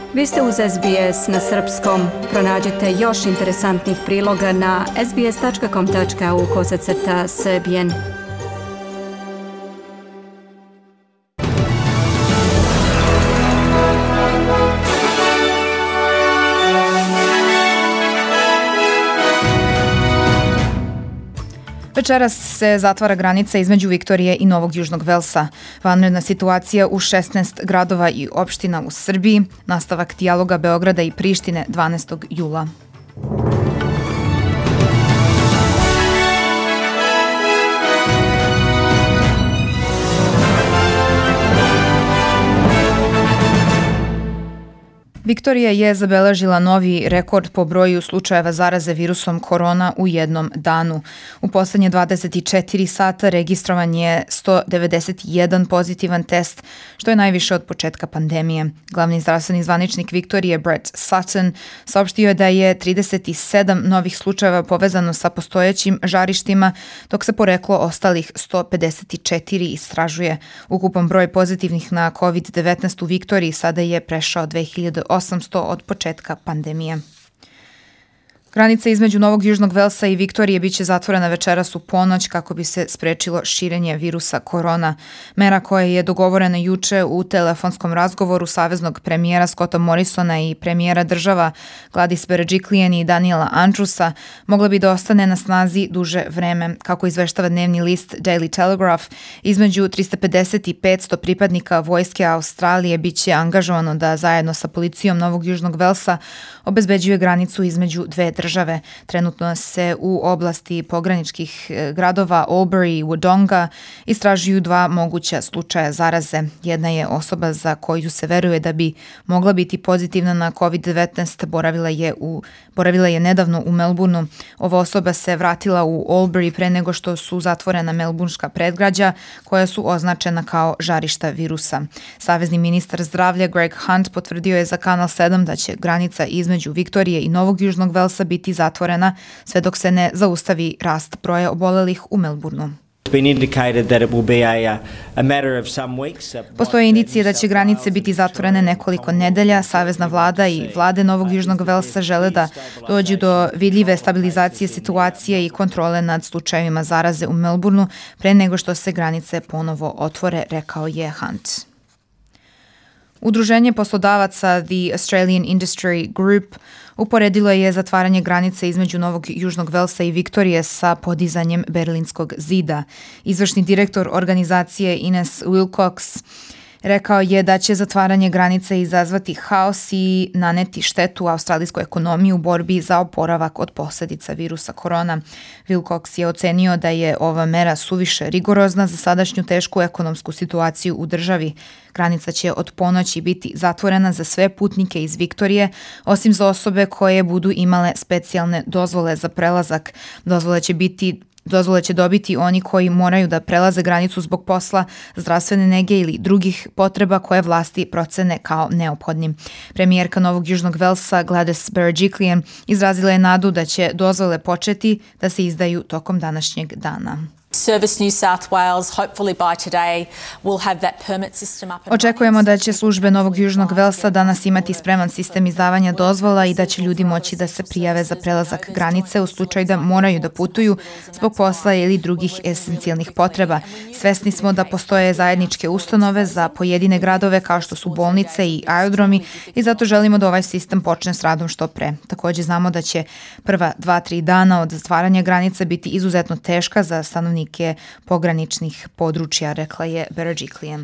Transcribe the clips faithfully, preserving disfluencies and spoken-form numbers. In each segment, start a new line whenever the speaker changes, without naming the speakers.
Vi ste uz S B S na srpskom. Pronađite još interesantnih priloga na sbs.com.au kosacrta srbijen.
Večeras se zatvara granica između Viktorije i Novog Južnog Velsa. Vanredna situacija u šesnaest gradova i opština u Srbiji. Nastavak dijaloga Beograda i Prištine dvanaestog jula. Viktorija je zabeležila novi rekord po broju slučajeva zaraze virusom korona u jednom danu. U poslednje dvadeset četiri sata registrovan je sto devedeset jedan pozitivan test, što je najviše od početka pandemije. Glavni zdravstveni zvaničnik Viktorije, Brett Sutton, saopštio je da je trideset sedam novih slučajeva povezano sa postojećim žarištima, dok se poreklo ostalih sto pedeset četiri istražuje. Ukupan broj pozitivnih na kovid devetnaest u Viktoriji sada je prešao dve hiljade osamsto od početka pandemije. Granica između Novog Južnog Velsa i Viktorije biće zatvorena večeras u ponoć kako bi se sprečilo širenje virusa korona. Mera koja je dogovorena juče u telefonskom razgovoru saveznog premijera Scotta Morrisona i premijera država Gladys Berejiklian i Daniela Andrewsa mogla bi da ostane na snazi duže vreme. Kako izveštava dnevni list Daily Telegraph, između trista pedeset i petsto pripadnika vojske Australije biće angažovano da zajedno sa policijom Novog Južnog Velsa obezbeđuje granicu između dve države. Trenutno se u oblasti pograničkih gradova Albury i Wodonga istražuju dva moguća slučaja zaraze. Jedna je osoba za koju se veruje da bi mogla biti pozitivna na kovid devetnaest, boravila je, u, boravila je nedavno u Melbourneu. Ova osoba se vratila u Albury pre nego što su zatvorena melburnška predgrađa koja su označena kao žarišta virusa. Savezni ministar zdravlja Greg Hunt potvrdio je za Kanal sedam da će granica između Viktorije i Novog Južnog Velsa biti zatvorena sve dok se ne zaustavi rast broja obolelih u Melbourneu. Postoje indicije da će granice biti zatvorene nekoliko nedelja. Savezna vlada i vlade Novog Južnog Velsa žele da dođu do vidljive stabilizacije situacije i kontrole nad slučajevima zaraze u Melbourneu pre nego što se granice ponovo otvore, rekao je Hunt. Udruženje poslodavaca The Australian Industry Group uporedilo je zatvaranje granice između Novog Južnog Velsa i Viktorije sa podizanjem Berlinskog zida. Izvršni direktor organizacije Ines Wilcox rekao je da će zatvaranje granice izazvati haos i naneti štetu australijskoj ekonomiji u borbi za oporavak od posljedica virusa korona. Wilcox je ocenio da je ova mera suviše rigorozna za sadašnju tešku ekonomsku situaciju u državi. Granica će od ponoći biti zatvorena za sve putnike iz Viktorije, osim za osobe koje budu imale specijalne dozvole za prelazak. Dozvole će biti Dozvole će dobiti oni koji moraju da prelaze granicu zbog posla, zdravstvene nege ili drugih potreba koje vlasti procene kao neophodnim. Premijerka Novog Južnog Velsa Gladys Berejiklian izrazila je nadu da će dozvole početi da se izdaju tokom današnjeg dana.
Service New South Wales, hopefully by today, will have that permit system up and
Očekujemo da će službe Novog Južnog Velsa danas imati spreman sistem izdavanja dozvola i da će ljudi moći da se prijave za prelazak granice u slučaju da moraju da putuju zbog posla ili drugih esencijalnih potreba. Svesni smo da postoje zajedničke ustanove za pojedine gradove kao što su bolnice i aerodromi i zato želimo da ovaj sistem počne s radom što pre. Također znamo da će prva dva, tri dana od zatvaranja granice biti izuzetno teška za stanovnike pograničnih područja, rekla je Berejiklian.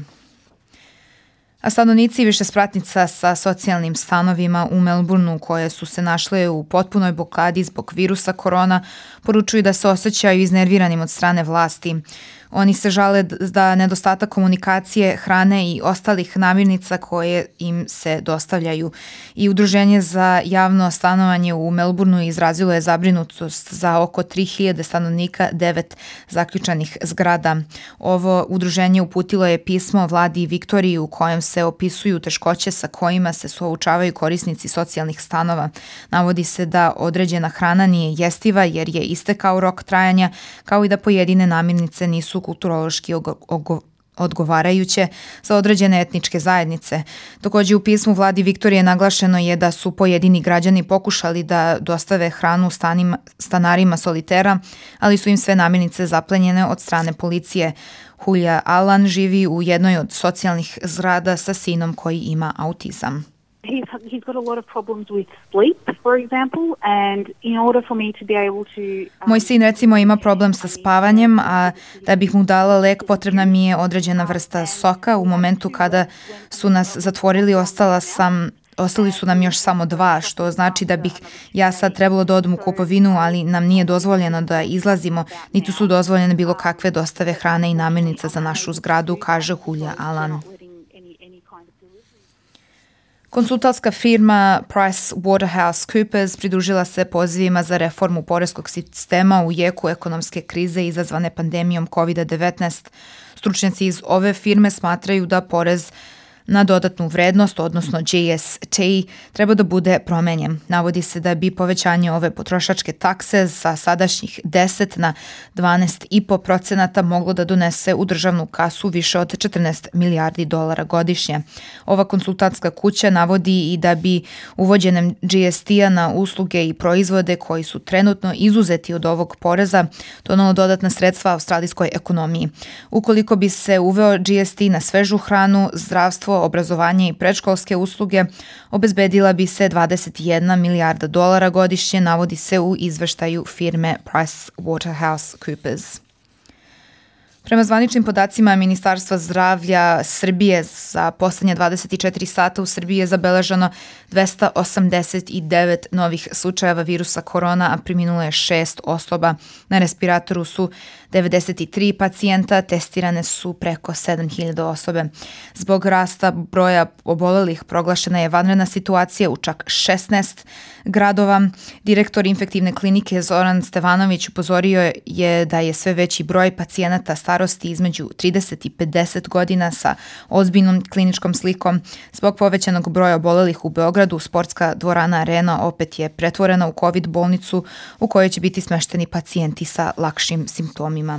A stanovnici više spratnica sa socijalnim stanovima u Melbourneu koje su se našle u potpunoj blokadi zbog virusa korona poručuju da se osjećaju iznerviranim od strane vlasti. Oni se žale da nedostatak komunikacije, hrane i ostalih namirnica koje im se dostavljaju. I Udruženje za javno stanovanje u Melbourneu izrazilo je zabrinutost za oko tri hiljade stanovnika devet zaključanih zgrada. Ovo udruženje uputilo je pismo vladi Viktoriji u kojem se opisuju teškoće sa kojima se suočavaju korisnici socijalnih stanova. Navodi se da određena hrana nije jestiva jer je istekao rok trajanja, kao i da pojedine namirnice nisu kulturološki odgovarajuće za određene etničke zajednice. Također u pismu vladi Viktorije naglašeno je da su pojedini građani pokušali da dostave hranu stanima, stanarima solitera, ali su im sve namirnice zaplenjene od strane policije. Julia Alan živi u jednoj od socijalnih zgrada sa sinom koji ima autizam.
He's, he's got a lot of problems with sleep, for example, and in order for me to be able to... Um,
Moj sin recimo ima problem sa spavanjem, a da bih mu dala lek potrebna mi je određena vrsta soka. U momentu kada su nas zatvorili ostala sam Ostali su nam još samo dva, što znači da bih ja sad trebalo da odem u kupovinu, ali nam nije dozvoljeno da izlazimo, niti su dozvoljene bilo kakve dostave hrane i namirnica za našu zgradu, kaže Julia Alan. Konsultantska firma PricewaterhouseCoopers pridružila se pozivima za reformu poreskog sistema u jeku ekonomske krize izazvane pandemijom kovid devetnaest. Stručnjaci iz ove firme smatraju da porez na dodatnu vrednost, odnosno G S T, treba da bude promenjen. Navodi se da bi povećanje ove potrošačke takse sa sadašnjih deset na dvanaest i po procenata moglo da donese u državnu kasu više od četrnaest milijardi dolara godišnje. Ova konsultantska kuća navodi i da bi uvođenjem G S T-a na usluge i proizvode koji su trenutno izuzeti od ovog poreza donalo dodatna sredstva australijskoj ekonomiji. Ukoliko bi se uveo G S T na svežu hranu, zdravstvo, obrazovanje i predškolske usluge, obezbedila bi se dvadeset jedna milijarda dolara godišnje, navodi se u izveštaju firme PricewaterhouseCoopers. Prema zvaničnim podacima Ministarstva zdravlja Srbije za poslednje dvadeset četiri sata u Srbiji je zabeleženo dvesta osamdeset devet novih slučajeva virusa korona, a preminulo je šest osoba. Na respiratoru su devedeset tri pacijenta, testirane su preko sedam hiljada osobe. Zbog rasta broja obolelih proglašena je vanredna situacija u čak šesnaest gradova. Direktor infektivne klinike Zoran Stevanović upozorio je da je sve veći broj pacijenata starosti između trideset i pedeset godina sa ozbiljnom kliničkom slikom. Zbog povećanog broja obolelih u Beogradu, sportska dvorana Arena opet je pretvorena u COVID bolnicu u kojoj će biti smešteni pacijenti sa lakšim simptomima.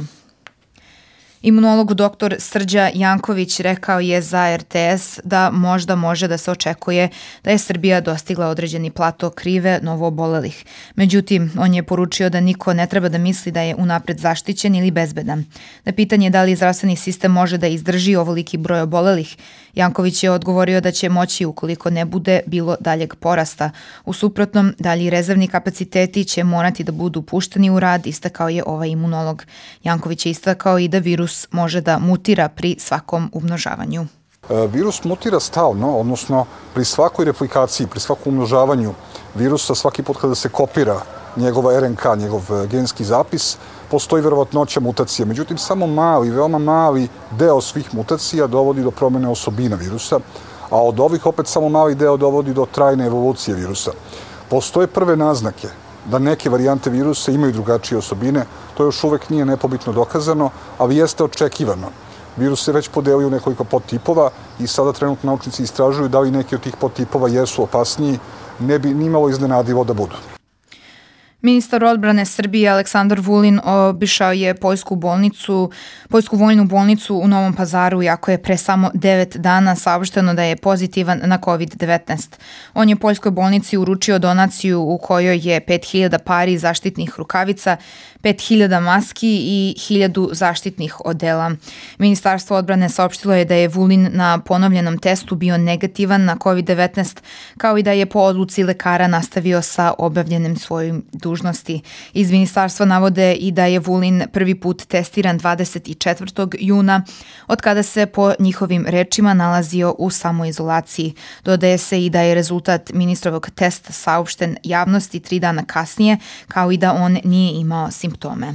Imunolog doktor Srđa Janković rekao je za R T S da možda može da se očekuje da je Srbija dostigla određeni plato krive novoobolelih. Međutim, on je poručio da niko ne treba da misli da je unapred zaštićen ili bezbedan. Na pitanje da li zdravstveni sistem može da izdrži ovoliki broj obolelih, Janković je odgovorio da će moći ukoliko ne bude bilo daljeg porasta. U suprotnom, dalji rezervni kapaciteti će morati da budu pušteni u rad, istakao je ovaj imunolog. Janković je istakao i da virus može da mutira pri svakom umnožavanju.
Virus mutira stalno, odnosno pri svakoj replikaciji, pri svakom umnožavanju virusa, svaki put kada se kopira njegova R N K, njegov genski zapis, postoji verovatnoća mutacije. Međutim, samo mali, veoma mali deo svih mutacija dovodi do promjene osobina virusa, a od ovih opet samo mali deo dovodi do trajne evolucije virusa. Postoje prve naznake da neke varijante virusa imaju drugačije osobine, to još uvek nije nepobitno dokazano, ali jeste očekivano. Virus se već podelio u nekoliko podtipova i sada trenutno naučnici istražuju da li neki od tih podtipova jesu opasniji, ne bi nimalo iznenadivo da budu.
Ministar odbrane Srbije Aleksandar Vulin obišao je Poljsku bolnicu, Poljsku vojnu bolnicu u Novom Pazaru, iako je pre samo devet dana saopšteno da je pozitivan na kovid devetnaest. On je Poljskoj bolnici uručio donaciju u kojoj je pet hiljada pari zaštitnih rukavica, pet hiljada maski i hiljadu zaštitnih odela. Ministarstvo odbrane saopštilo je da je Vulin na ponovljenom testu bio negativan na kovid devetnaest, kao i da je po odluci lekara nastavio sa obavljanjem svojim dužnosti. Iz ministarstva navode i da je Vulin prvi put testiran dvadeset četvrtog juna, od kada se po njihovim rečima nalazio u samoizolaciji. Dodaje se i da je rezultat ministrovog testa saopšten javnosti tri dana kasnije, kao i da on nije imao simptome.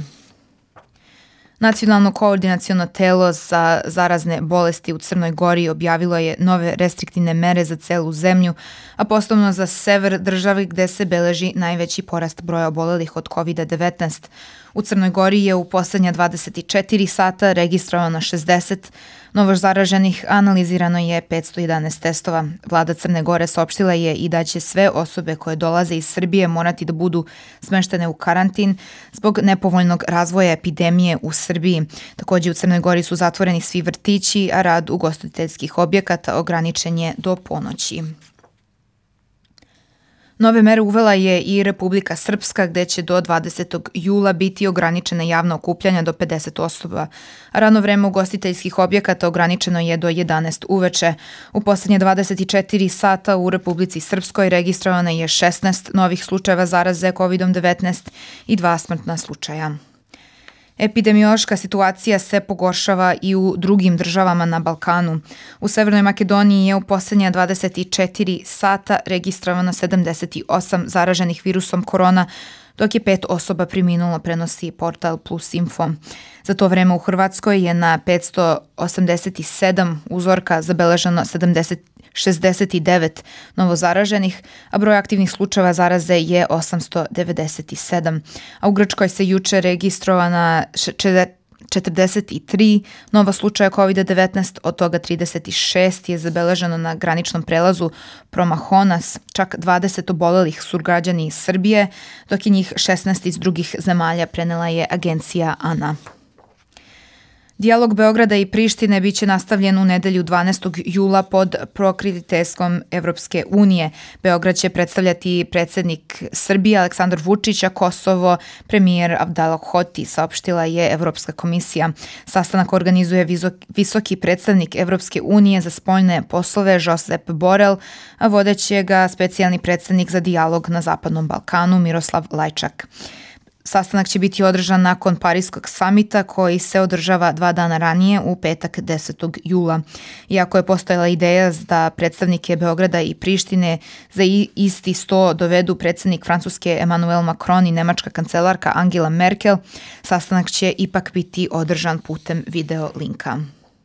Nacionalno koordinaciono telo za zarazne bolesti u Crnoj Gori objavilo je nove restriktivne mere za celu zemlju, a posebno za sever države gde se beleži najveći porast broja obolelih od kovid devetnaest. U Crnoj Gori je u poslednja dvadeset četiri sata registrovano šezdeset novo zaraženih, analizirano je petsto jedanaest testova. Vlada Crne Gore saopštila je i da će sve osobe koje dolaze iz Srbije morati da budu smeštene u karantin zbog nepovoljnog razvoja epidemije u Srbiji. Takođe u Crnoj Gori su zatvoreni svi vrtići, a rad ugostiteljskih objekata ograničen je do ponoći. Nove mere uvela je i Republika Srpska, gde će do dvadesetog jula biti ograničena javna okupljanja do pedeset osoba. Radno vreme ugostiteljskih objekata ograničeno je do jedanaest uveče. U poslednje dvadeset četiri sata u Republici Srpskoj registrovano je šesnaest novih slučajeva zaraze kovidom devetnaest i dva smrtna slučaja. Epidemiološka situacija se pogoršava i u drugim državama na Balkanu. U Severnoj Makedoniji je u poslednja dvadeset četiri sata registrovano sedamdeset osam zaraženih virusom korona, dok je pet osoba preminulo, prenosi portal Plus Info. Za to vreme u Hrvatskoj je na petsto osamdeset sedam uzorka zabeleženo šezdeset devet novozaraženih, a broj aktivnih slučajeva zaraze je osamsto devedeset sedam. A u Grčkoj se juče registrovana četrdeset tri nova slučaja kovid devetnaest, od toga trideset šest je zabeleženo na graničnom prelazu Promahonas, čak dvadeset obolelih su građani iz Srbije, dok je njih šesnaest iz drugih zemalja, prenela je agencija ANA. Dijalog Beograda i Prištine biće nastavljen u nedelju dvanaestog jula pod pokroviteljstvom Evropske unije. Beograd će predstavljati predsednik Srbije Aleksandar Vučić, a Kosovo premijer Avdalo Hoti, saopštila je Evropska komisija. Sastanak organizuje visoki predstavnik Evropske unije za spoljne poslove Josep Borel, a vodeće ga specijalni predstavnik za dijalog na Zapadnom Balkanu Miroslav Lajčak. Sastanak će biti održan nakon Pariskog samita koji se održava dva dana ranije u petak desetog jula. Iako je postojala ideja da predstavnike Beograda i Prištine za isti sto dovedu predsednik Francuske Emmanuel Macron i nemačka kancelarka Angela Merkel, sastanak će ipak biti održan putem video linka.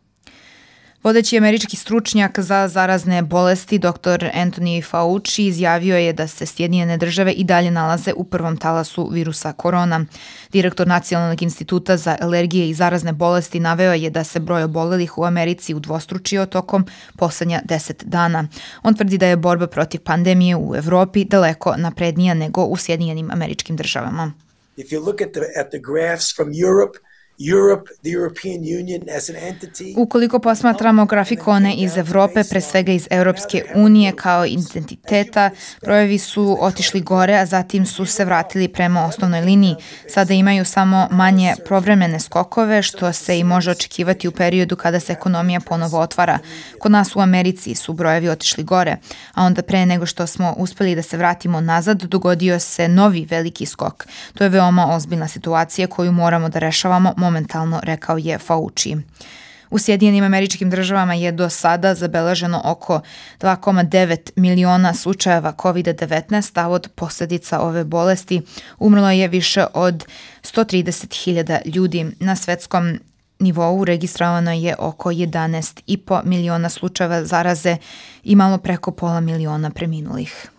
Vodeći američki stručnjak za zarazne bolesti dr Anthony Fauci izjavio je da se Sjedinjene države i dalje nalaze u prvom talasu virusa korona. Direktor Nacionalnog instituta za alergije i zarazne bolesti naveo je da se broj obolelih u Americi udvostručio tokom poslednja deset dana. On tvrdi da je borba protiv pandemije u Evropi daleko naprednija nego u Sjedinjenim američkim državama.
If you look at the, at the graphs from Europe, Europe, the European Union as an entity.
Ukoliko posmatramo grafikone iz Evrope, pre svega iz Europske unije kao identiteta, brojevi su otišli gore, a zatim su se vratili prema osnovnoj liniji. Sada imaju samo manje povremene skokove, što se i može očekivati u periodu kada se ekonomija ponovo otvara. Kod nas u Americi su brojevi otišli gore, a onda pre nego što smo uspeli da se vratimo nazad, dogodio se novi veliki skok. To je veoma ozbiljna situacija koju moramo da rešavamo momentalno, rekao je Fauci. U Sjedinjenim američkim državama je do sada zabeleženo oko dva zarez devet miliona slučajeva kovid devetnaest, a od posljedica ove bolesti umrlo je više od sto trideset hiljada ljudi. Na svetskom nivou registrovano je oko jedanaest zarez pet miliona slučajeva zaraze i malo preko pola miliona preminulih.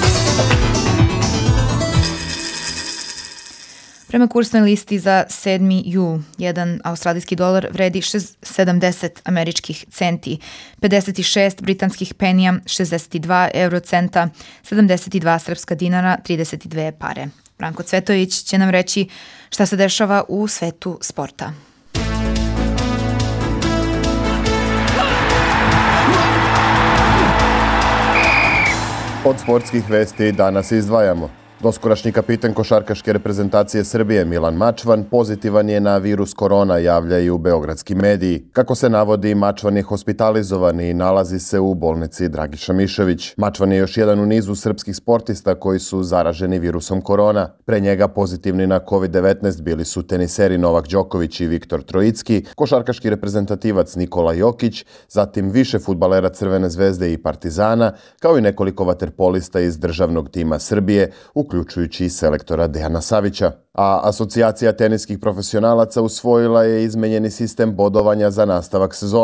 Prema kursnoj listi za sedmi jul, jedan australijski dolar vredi sedamdeset američkih centi, pedeset šest britanskih penija, šezdeset dva eurocenta, sedamdeset dva srpska dinara, trideset dve pare. Branko Cvetović će nam reći šta se dešava u svetu sporta.
Od sportskih vesti danas izdvajamo. Doskorašnji kapitan košarkaške reprezentacije Srbije Milan Mačvan pozitivan je na virus korona, javljaju beogradski mediji. Kako se navodi, Mačvan je hospitalizovan i nalazi se u bolnici Dragiša Mišević. Mačvan je još jedan u nizu srpskih sportista koji su zaraženi virusom korona. Pre njega pozitivni na kovid devetnaest bili su teniseri Novak Đoković i Viktor Trojicki, košarkaški reprezentativac Nikola Jokić, zatim više fudbalera Crvene zvezde i Partizana, kao i nekoliko vaterpolista iz državnog tima Srbije, uključujući i selektora Dejana Savića. A Asocijacija teniskih profesionalaca usvojila je izmenjeni sistem bodovanja za nastavak sezone.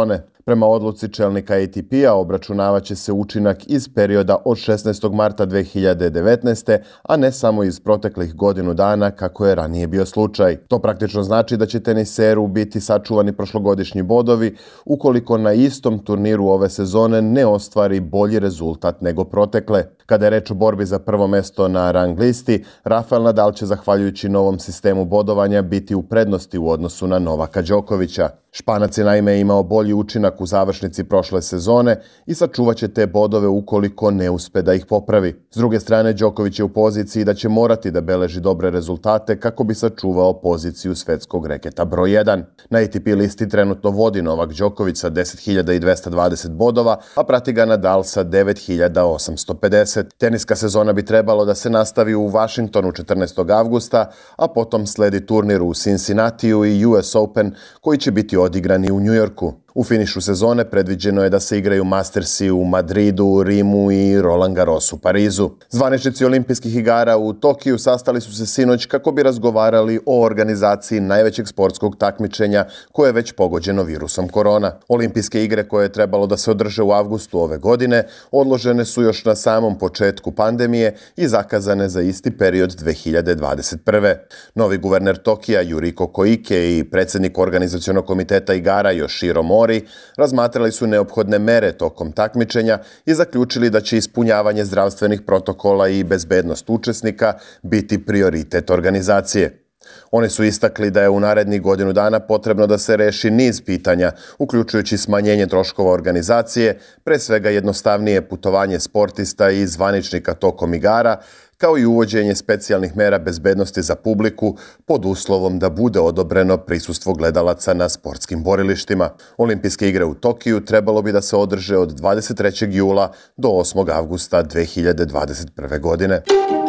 Prema odluci čelnika A T P-a obračunavaće se učinak iz perioda od šesnaestog marta dve hiljade devetnaeste. a ne samo iz proteklih godinu dana kako je ranije bio slučaj. To praktično znači da će teniseru biti sačuvani prošlogodišnji bodovi ukoliko na istom turniru ove sezone ne ostvari bolji rezultat nego protekle. Kada je reč o borbi za prvo mesto na rang listi, Rafael Nadal će zahvaljujući novom sistemu bodovanja biti u prednosti u odnosu na Novaka Đokovića. Španac je naime imao bolji učinak u završnici prošle sezone i sačuvaće te bodove ukoliko ne uspe da ih popravi. S druge strane, Đoković je u poziciji da će morati da beleži dobre rezultate kako bi sačuvao poziciju svetskog reketa broj jedan. Na A T P listi trenutno vodi Novak Đoković sa deset hiljada dvesta dvadeset bodova, a prati ga Nadal sa devet hiljada osamsto pedeset. Teniska sezona bi trebalo da se nastavi u Vašingtonu četrnaestog avgusta, a potom sledi turnir u Cincinnatiju i U S Open koji će biti odigrani u Njujorku. U finišu sezone predviđeno je da se igraju Mastersi u Madridu, Rimu i Roland Garros u Parizu. Zvaničnici olimpijskih igara u Tokiju sastali su se sinoć kako bi razgovarali o organizaciji najvećeg sportskog takmičenja koje je već pogođeno virusom korona. Olimpijske igre koje je trebalo da se održe u avgustu ove godine odložene su još na samom početku pandemije i zakazane za isti period dve hiljade dvadeset prve. Novi guverner Tokija Yuriko Koike i predsjednik organizacionog komiteta igara Yoshiro Mori razmatrali su neophodne mere tokom takmičenja i zaključili da će ispunjavanje zdravstvenih protokola i bezbednost učesnika biti prioritet organizacije. Oni su istakli da je u narednih godinu dana potrebno da se reši niz pitanja, uključujući smanjenje troškova organizacije, pre svega jednostavnije putovanje sportista i zvaničnika tokom igara, kao i uvođenje specijalnih mera bezbednosti za publiku pod uslovom da bude odobreno prisustvo gledalaca na sportskim borilištima. Olimpijske igre u Tokiju trebalo bi da se održe od dvadeset trećeg jula do osmog avgusta dve hiljade dvadeset prve. godine.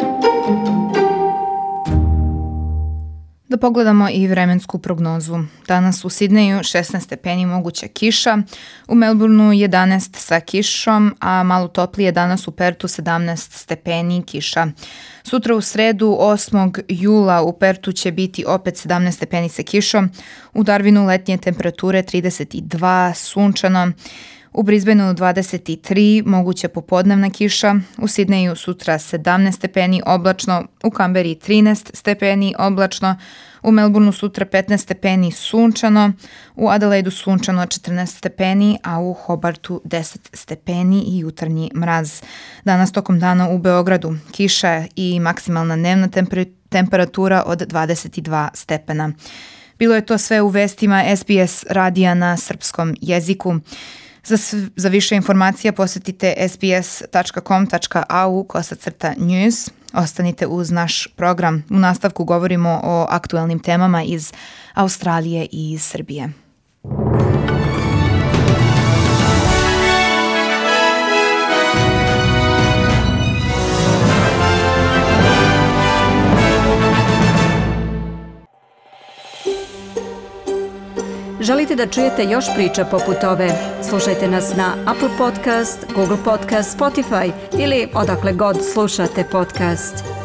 Da pogledamo i vremensku prognozu. Danas u Sidneju šesnaest stepeni, moguća kiša, u Melbourneu jedanaest sa kišom, a malo toplije danas u Pertu sedamnaest stepeni, kiša. Sutra u sredu osmog jula u Pertu će biti opet sedamnaest stepeni sa kišom, u Darwinu letnje temperature trideset dva, sunčano, u Brisbaneu dvadeset tri, moguća popodnevna kiša, u Sidneju sutra sedamnaest stepeni, oblačno, u Kamberi trinaest stepeni, oblačno, u Melbourneu sutra petnaest stepeni, sunčano, u Adelaidu sunčano četrnaest stepeni, a u Hobartu deset stepeni i jutarnji mraz. Danas tokom dana u Beogradu kiša i maksimalna dnevna temper- temperatura od dvadeset dva stepena. Bilo je to sve u vestima S B S radija na srpskom jeziku. Za, za više informacija posjetite s b s tačka com tačka a u kosacrta news. Ostanite uz naš program. U nastavku govorimo o aktuelnim temama iz Australije i iz Srbije.
Želite da čujete još priča poput ove? Slušajte nas na Apple Podcast, Google Podcast, Spotify ili odakle god slušate podcast.